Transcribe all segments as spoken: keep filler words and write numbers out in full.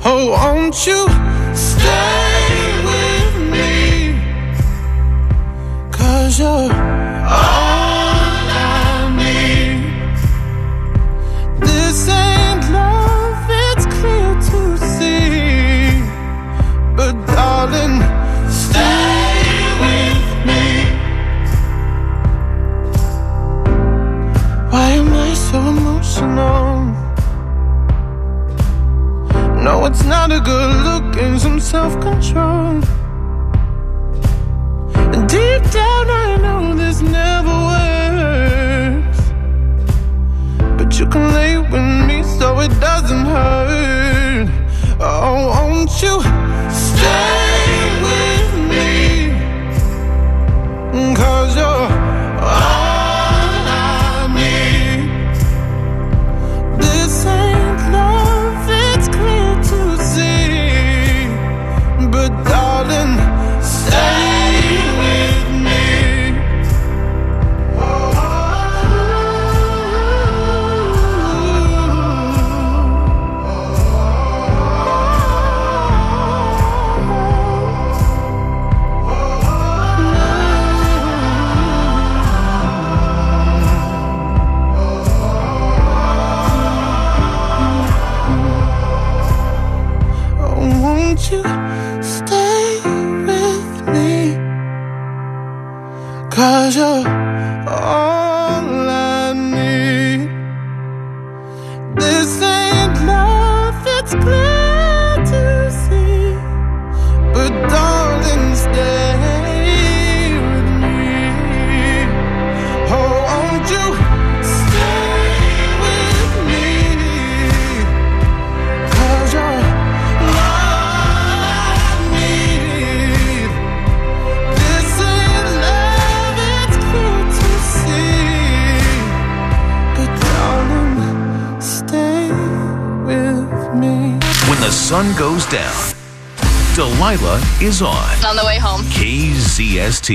Oh, won't you stay with me? 'Cause you're all I need. This ain't love, it's clear to see. But darling, stay with me. Why am I so emotional? No, it's not a good look and some self-control. And deep down I know this never works, but you can lay with me so it doesn't hurt. Oh, won't you stay with me? 'Cause you're all I need. This ain't love, it's clear to see. But darling, stay with me. Won't you stay with me? 'Cause you're all I need. This ain't love, it's clear to see. But darling, stay with me. Oh, won't you stay with me? 'Cause you're when the sun goes down, Delilah is on. On the way home. K Z S T.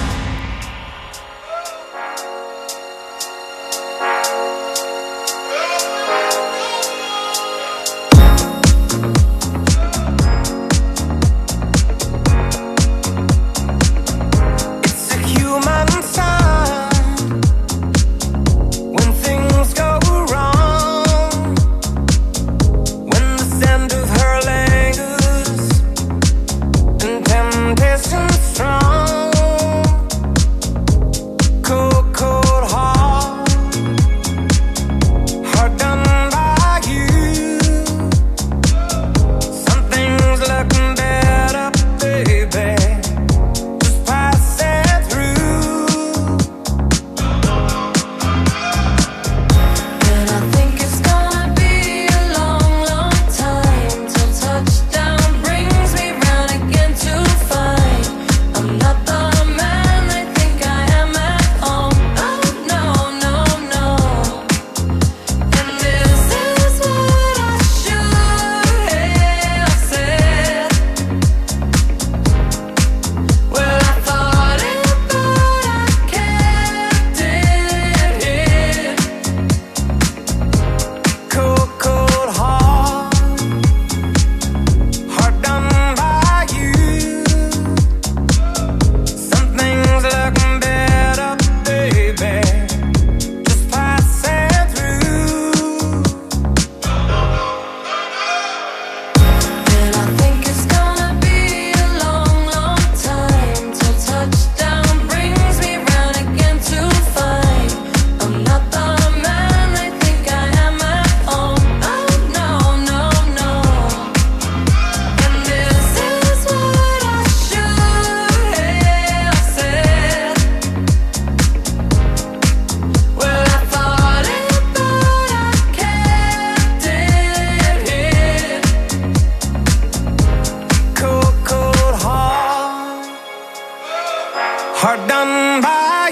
hard done by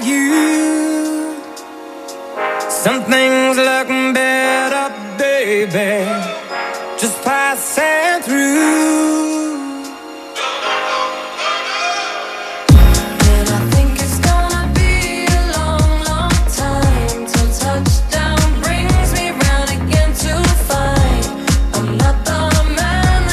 you. Some things look better, baby, just passing through. Touchdown brings me round again to find I'm not the man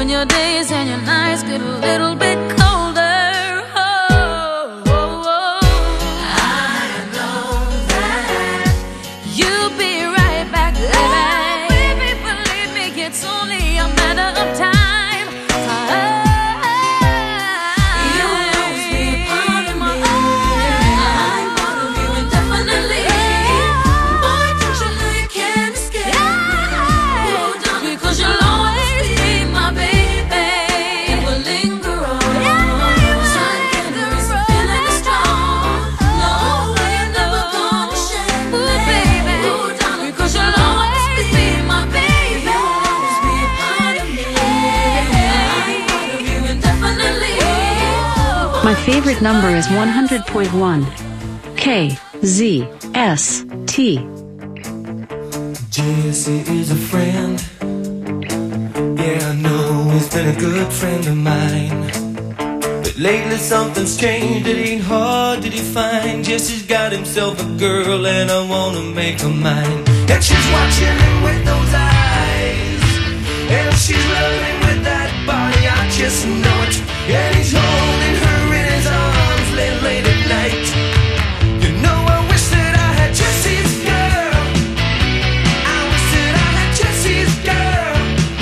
when your days and your nights get a little bit colder. Oh, oh, oh. I know that you'll be right back, baby. Oh, baby, believe me, it's only a matter of time. My favorite number is one hundred point one. K Z S T. Jesse is a friend. Yeah, I know he's been a good friend of mine. But lately something's changed, it ain't hard to define. Jesse's got himself a girl and I wanna make her mine. And she's watching him with those eyes, and she's loving with that body, I just know it. And he's holding her in his arms late, late at night. You know I wish that I had Jesse's girl. I wish that I had Jesse's girl.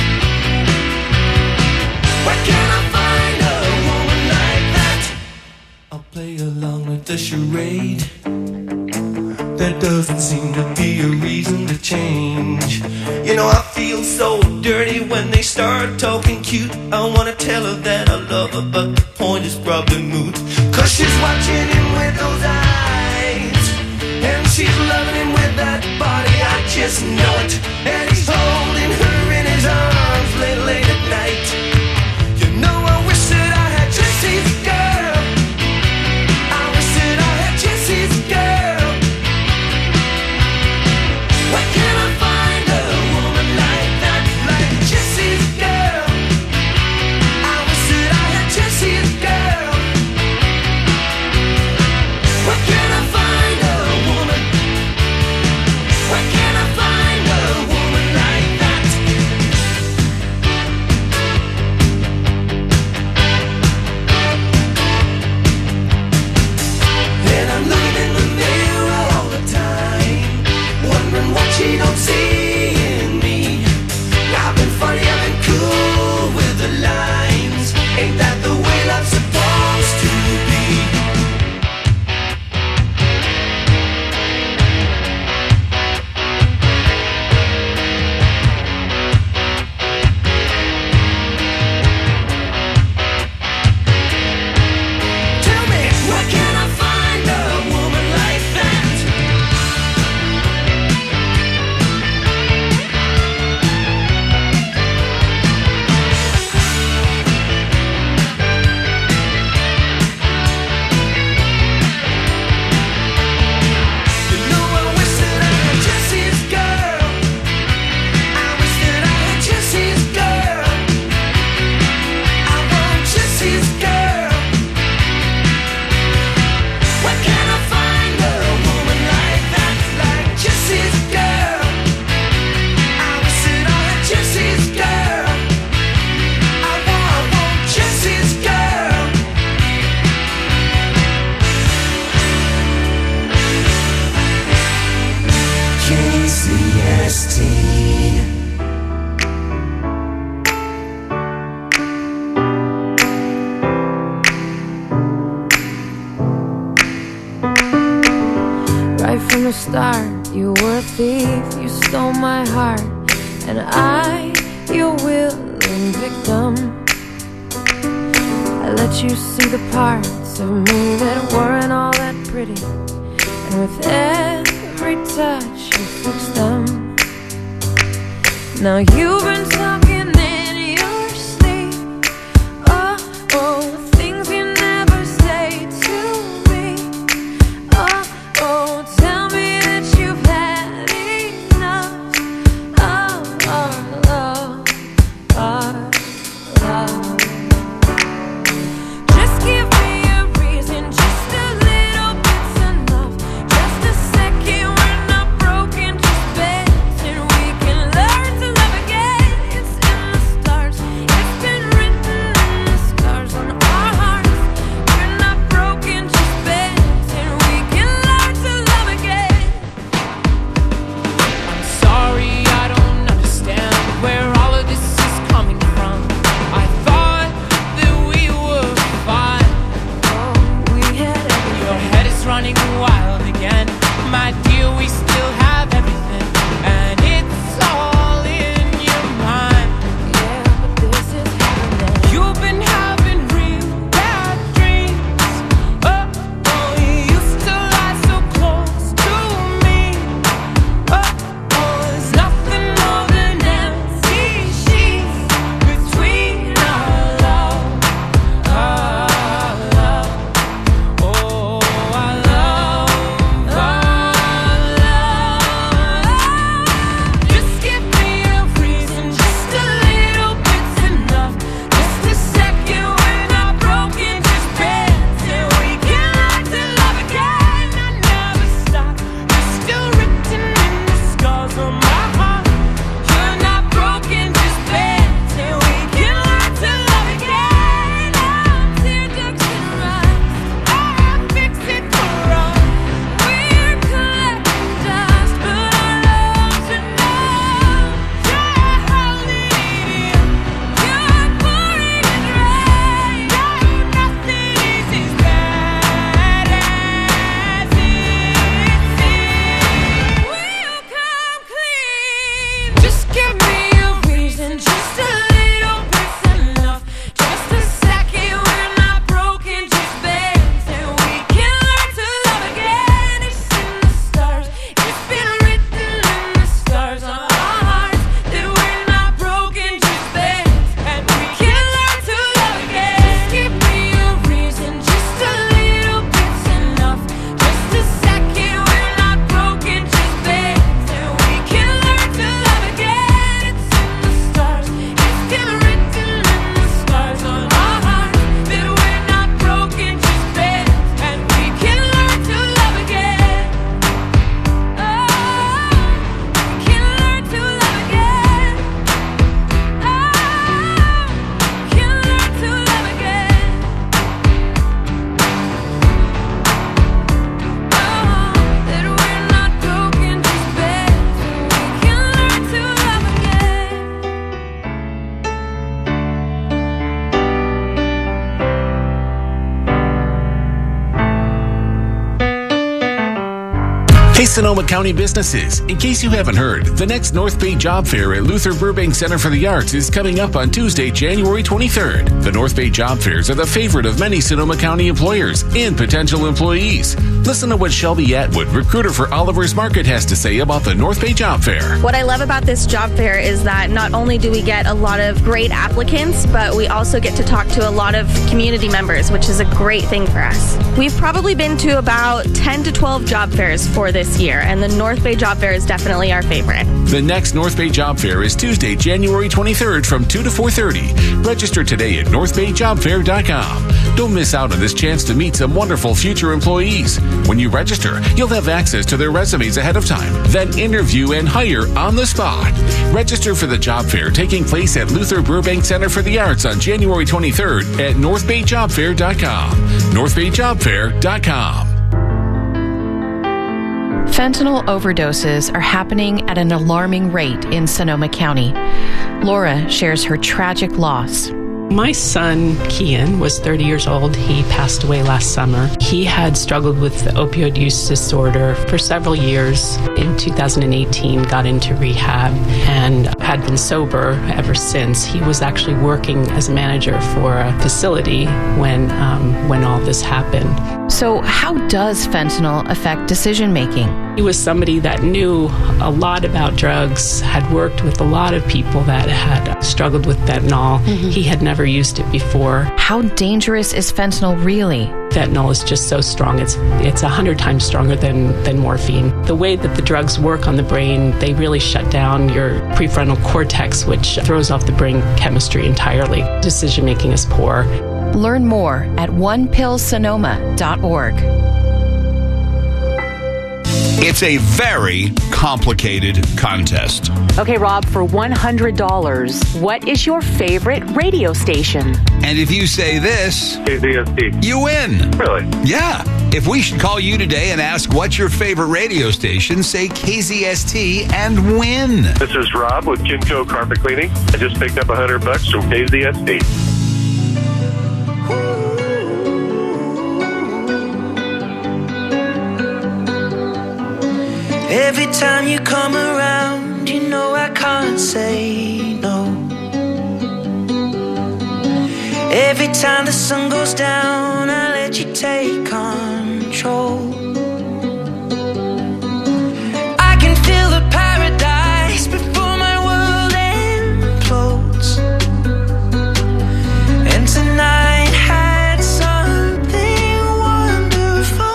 Where can I find a woman like that? I'll play along with the charade. There doesn't seem to be a reason to change. You know I feel so dirty when they start talking cute. I wanna tell her that I love her, but the point is probably moot. Cause she's watching him with those eyes, and she's loving him with that body, I just know it. And he's holding her in his arms late, late at night. You know I wish that I had Jesse's girl. I wish that I had Jesse's girl. Where can I find a woman like that, like Jesse's girl? I wish that I had Jesse's girl. Where can I find a woman? Where can I find a woman like that? And I'm looking in the mirror all the time, wondering what she don't see in me. I've been funny, I've been cool with the lines. Ain't that the way love's supposed to be? Tell me, where can I find a woman like that? You know I wish that I had Jesse's girl. I wish that I had Jesse's girl. I want Jesse's girl. Where can I find a woman like that, like Jesse's girl? I wish that I had Jesse's girl. I want, I want Jesse's girl. K Z S T. Right from the start, you were a thief, you stole my heart, and I, your willing victim. I let you see the parts of me that weren't all that pretty, and with every touch you fixed them. Now you've been talking in your sleep. Oh, oh, things you never say to me. Oh, oh, tell me that you've had enough of our love, our love. Just give me a reason, just a little bit's enough. Just a second, we're not broken, just bends, and we can learn to love again. It's in the Hey, Sonoma County businesses. In case you haven't heard, the next North Bay Job Fair at Luther Burbank Center for the Arts is coming up on Tuesday, January twenty-third. The North Bay Job Fairs are the favorite of many Sonoma County employers and potential employees. Listen to what Shelby Atwood, recruiter for Oliver's Market, has to say about the North Bay Job Fair. What I love about this job fair is that not only do we get a lot of great applicants, but we also get to talk to a lot of community members, which is a great thing for us. We've probably been to about ten to twelve job fairs for this year, and the North Bay Job Fair is definitely our favorite. The next North Bay Job Fair is Tuesday, January twenty-third from two to four thirty. Register today at north bay job fair dot com. Don't miss out on this chance to meet some wonderful future employees. When you register, you'll have access to their resumes ahead of time, then interview and hire on the spot. Register for the job fair taking place at Luther Burbank Center for the Arts on January twenty-third at north bay job fair dot com. north bay job fair dot com. Fentanyl overdoses are happening at an alarming rate in Sonoma County. Laura shares her tragic loss. My son, Kian, was thirty years old. He passed away last summer. He had struggled with opioid use disorder for several years. In two thousand eighteen, got into rehab and had been sober ever since. He was actually working as a manager for a facility when, um, when all this happened. So how does fentanyl affect decision-making? He was somebody that knew a lot about drugs, had worked with a lot of people that had struggled with fentanyl. Mm-hmm. He had never used it before. How dangerous is fentanyl really? Fentanyl is just so strong. It's it's a hundred times stronger than, than morphine. The way that the drugs work on the brain, they really shut down your prefrontal cortex, which throws off the brain chemistry entirely. Decision making is poor. Learn more at one pill sonoma dot org. It's a very complicated contest. Okay, Rob, for one hundred dollars, what is your favorite radio station? And if you say this, K Z S T, you win. Really? Yeah. If we should call you today and ask what's your favorite radio station, say K Z S T and win. This is Rob with Kimco Carpet Cleaning. I just picked up one hundred bucks from K Z S T. Every time you come around, you know I can't say no. Every time the sun goes down, I let you take control. I can feel the paradise before my world implodes. And tonight had something wonderful.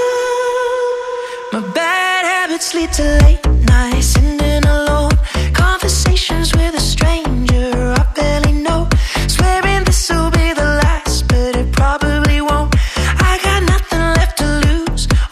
My bad habits lead to late nights, sitting alone, conversations with a stranger I barely know, swearing this will be the last, but it probably won't. I got nothing left to lose,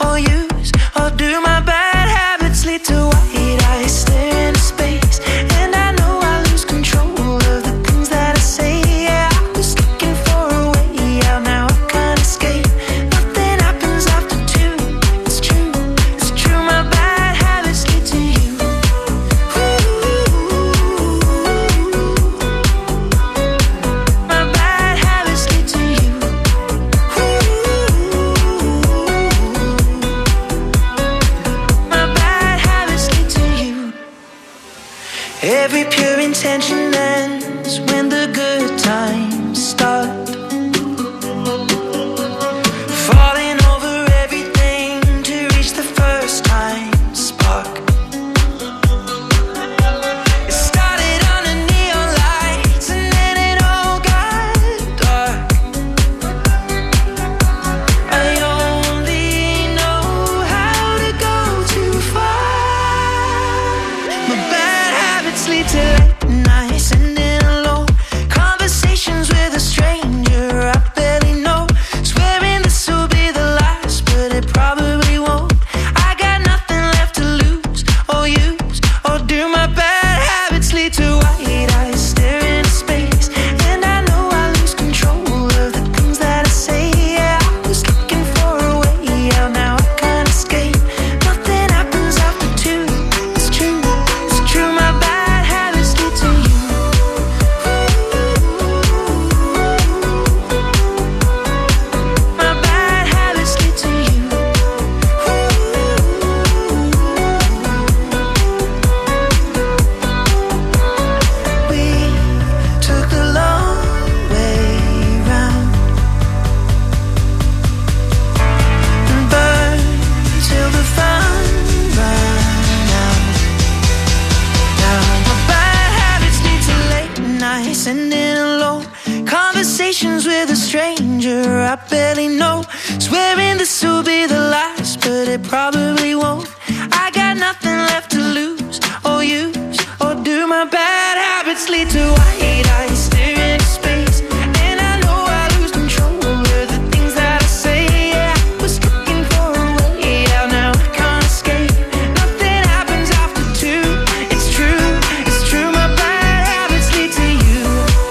Conversations with a stranger I barely know. Swearing this will be the last, but it probably won't. I got nothing left to lose or use or do. My bad habits lead to white eyes staring into space, and I know I lose control of the things that I say. Yeah, I was looking for a way out, now I can't escape. Nothing happens after two. It's true, it's true. My bad habits lead to you.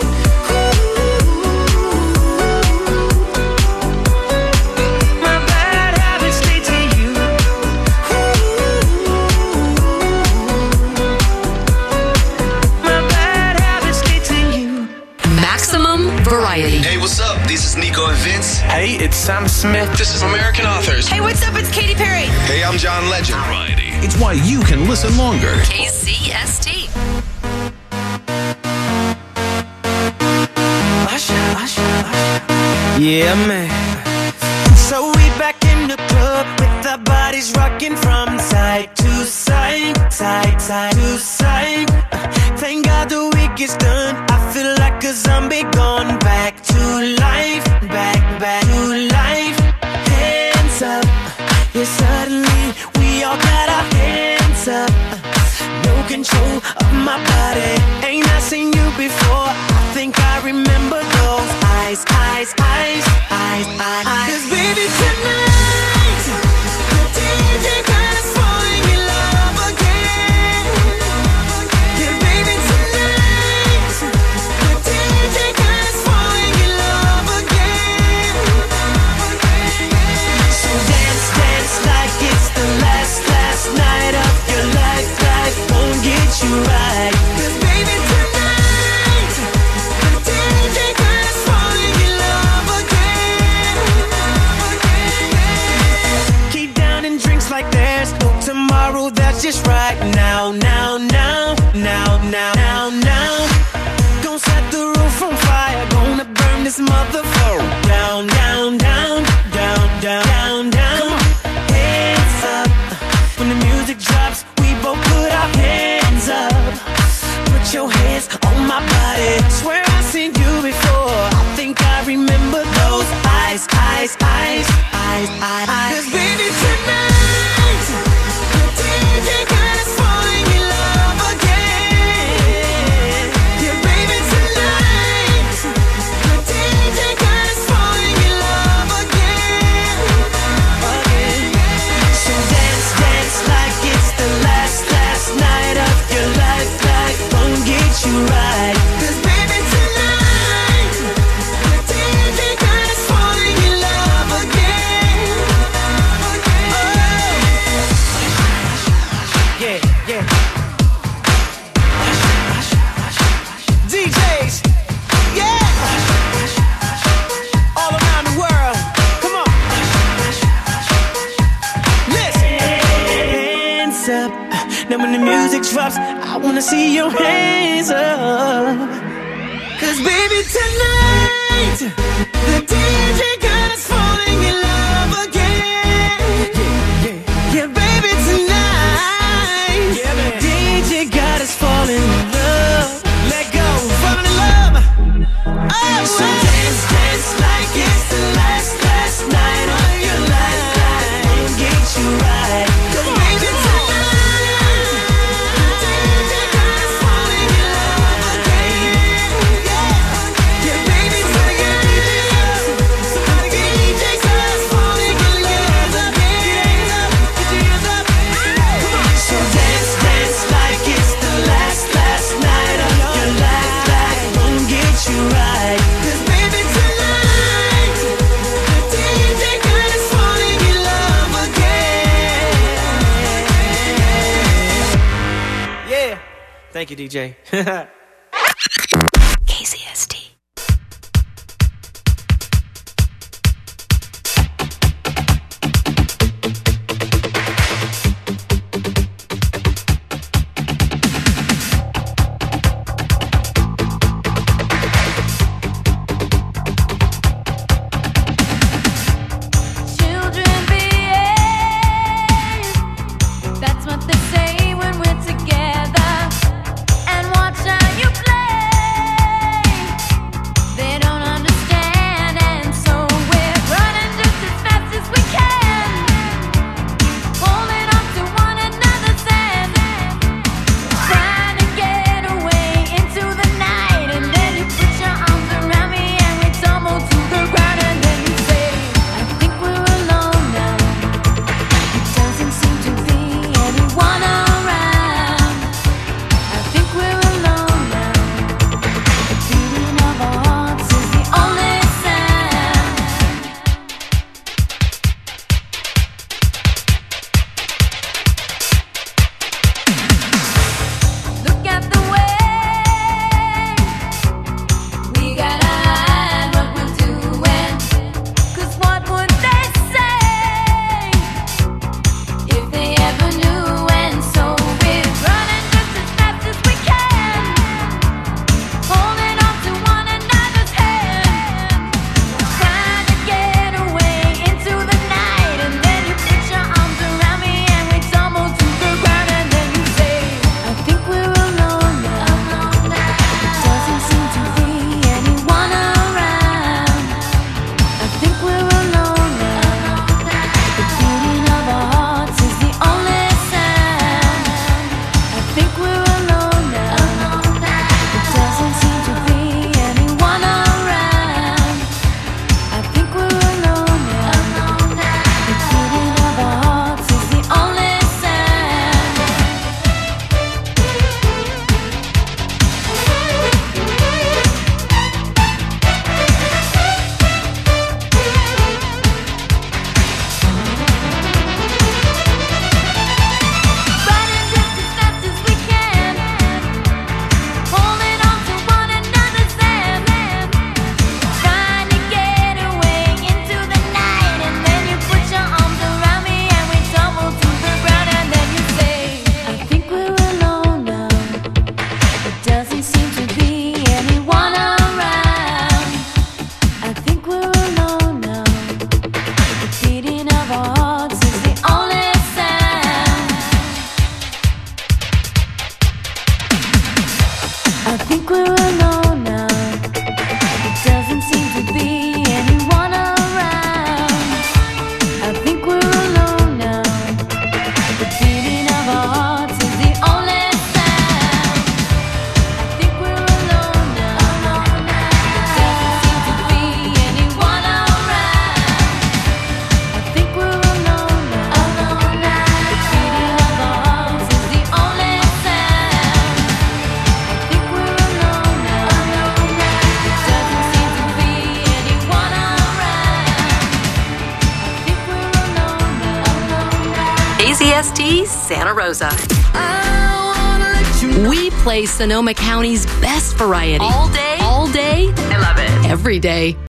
My bad habits lead to you. My bad habits lead to you. Maximum Variety. Hey, what's up? This is Nico and Vince. Hey, it's Sam Smith. This is American Authors. Hey, what's up? It's Katy Perry. Hey, I'm John Legend. Variety. It's why you can listen longer. K Z S T. Yeah, man. So we back in the club with our bodies rocking from side to side, side, side to side. Uh, Thank God the week is done. I feel like a zombie gone back to life, back, back to life. Hands up, yeah, suddenly we all got our hands up. Uh, No control of my body. Ain't I seen you before? I think I remember those eyes, eyes, eyes, eyes, eyes. 'Cause baby tonight, the D J got us falling in love again. Yeah, baby tonight, the D J got us falling in love again. So dance, dance like it's the last, last night of your life. Life won't get you right. 'Cause baby tonight, the D J got us falling in love again. Keep down and drinks like there's no tomorrow. That's just right now, now, now, now, now, now, now. Gonna set the roof on fire. Gonna burn this motherfucker down, down, down, down, down, down, down. Hands up when the music drops. We both put our hands up. Put your hands on my body. Swear I've seen you before. I think I remember those eyes, eyes, eyes, eyes, eyes. 'Cause baby tonight, the D J got us falling in love again. Yeah, baby tonight, the D J got us falling in love again. Again. So dance, dance like it's the last, last night of your life. Life won't get you right. 'Cause baby tonight, the D J got us falling in love again. Oh. Yeah, yeah. D Js, yeah. All around the world, come on. Listen. Hands up. Now when the music drops, I wanna see your hands up. 'Cause baby tonight, the D J got us falling in love again. Yeah, yeah, yeah, baby tonight, yeah, man. D J got us falling in love. Let go, falling in love. Oh, so dance, dance like it's the last, last night of your life. Life won't get you right. 'Cause baby tonight, the D J got us falling in love again. Yeah, yeah, baby tonight, somebody get D J got us falling in love again. Get your hands up, get your hands up. Come on. So dance, dance like it's the last, last night of your life. Life won't get you right. 'Cause baby tonight, the D J got us falling in love again. Yeah. Thank you, D J. K Z S T. Children behave. That's what they say when we're together. And watch how you play. S T Santa Rosa. We play Sonoma County's best variety. All day. All day. I love it. Every day.